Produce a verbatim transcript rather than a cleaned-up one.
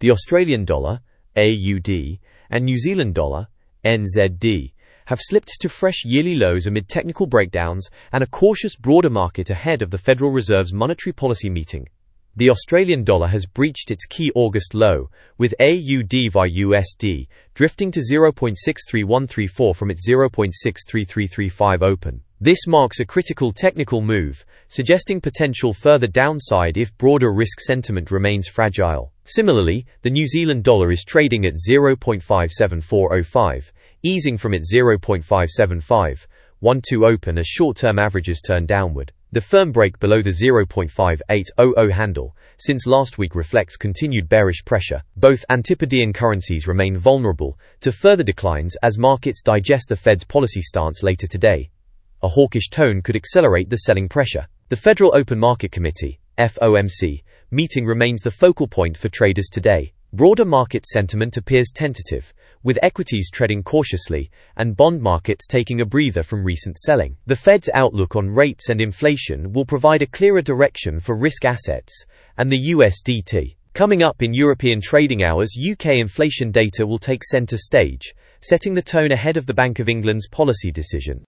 The Australian dollar, A U D, and New Zealand dollar, N Z D, have slipped to fresh yearly lows amid technical breakdowns and a cautious broader market ahead of the Federal Reserve's monetary policy meeting. The Australian dollar has breached its key August low, with A U D v U S D drifting to zero point six three one three four from its zero point six three three three five open. This marks a critical technical move, suggesting potential further downside if broader risk sentiment remains fragile. Similarly, the New Zealand dollar is trading at zero point five seven four zero five, easing from its zero point five seven five one two open as short-term averages turn downward. The firm break below the zero point five eight zero zero handle since last week reflects continued bearish pressure. Both Antipodean currencies remain vulnerable to further declines as markets digest the Fed's policy stance later today. A hawkish tone could accelerate the selling pressure. The Federal Open Market Committee (F O M C) meeting remains the focal point for traders today. Broader market sentiment appears tentative, with equities treading cautiously and bond markets taking a breather from recent selling. The Fed's outlook on rates and inflation will provide a clearer direction for risk assets and the U S D T. Coming up in European trading hours, U K inflation data will take centre stage, setting the tone ahead of the Bank of England's policy decision.